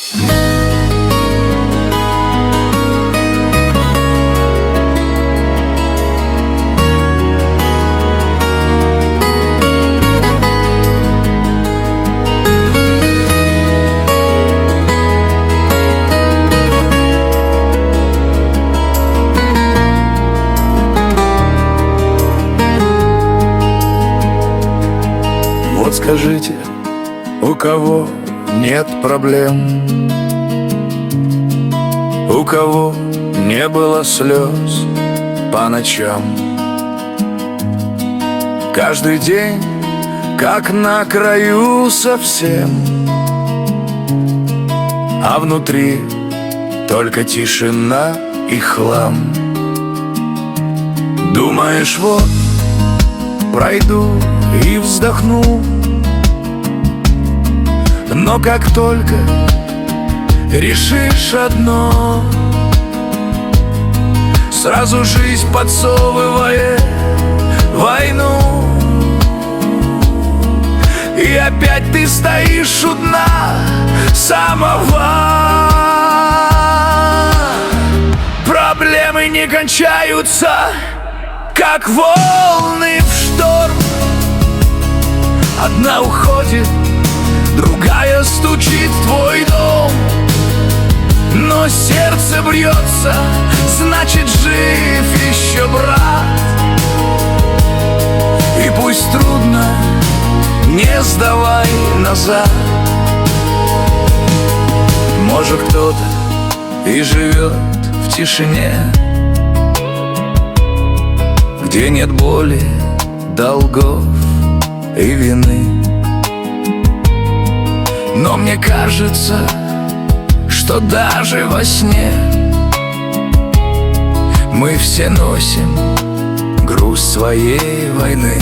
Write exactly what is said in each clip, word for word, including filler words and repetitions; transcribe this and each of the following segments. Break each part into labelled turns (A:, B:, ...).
A: Вот скажите, у кого нет проблем, у кого не было слез по ночам? Каждый день, как на краю совсем, а внутри только тишина и хлам. Думаешь, вот пройду и вздохну, но как только решишь одно, сразу жизнь подсовывает войну. И опять ты стоишь у дна самого. Проблемы не кончаются, как волны в шторм. Одна уходит, другая стучит в твой дом. Но сердце бьется, значит жив еще брат. И пусть трудно, не сдавай назад. Может, кто-то и живет в тишине, где нет боли, долгов и вины. Но мне кажется, что даже во сне мы все носим груз своей войны.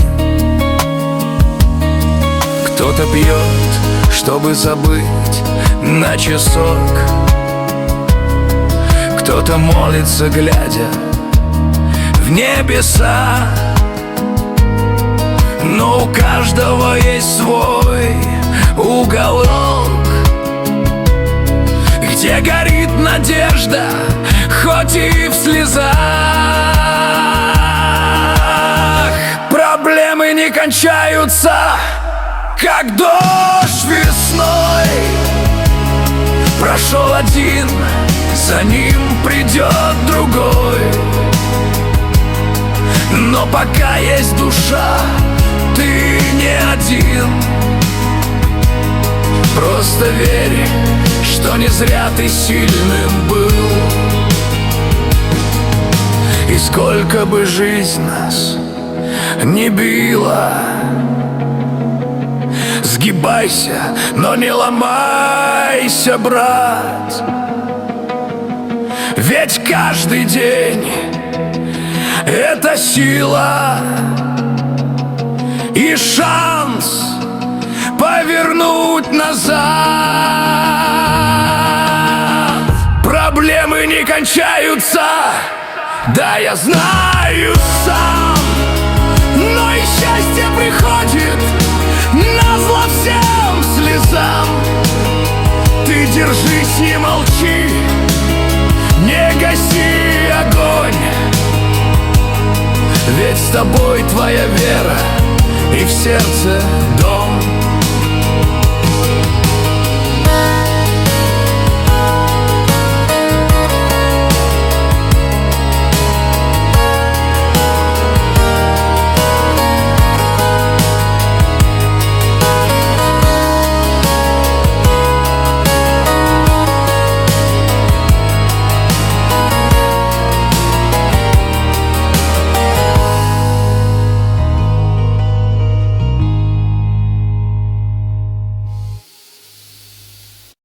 A: Кто-то пьет, чтобы забыть на часок, кто-то молится, глядя в небеса. Но у каждого есть свой уголок, где горит надежда, хоть и в слезах. Проблемы не кончаются, как дождь весной. Прошел один, за ним придет другой. Но пока есть душа, ты не один. Просто верь, что не зря ты сильным был. И сколько бы жизнь нас не била, сгибайся, но не ломайся, брат. Ведь каждый день — это сила и шанс повернуть назад. Проблемы не кончаются, да, я знаю сам. Но и счастье приходит назло всем слезам. Ты держись, не молчи, не гаси огонь. Ведь с тобой твоя вера и в сердце дом.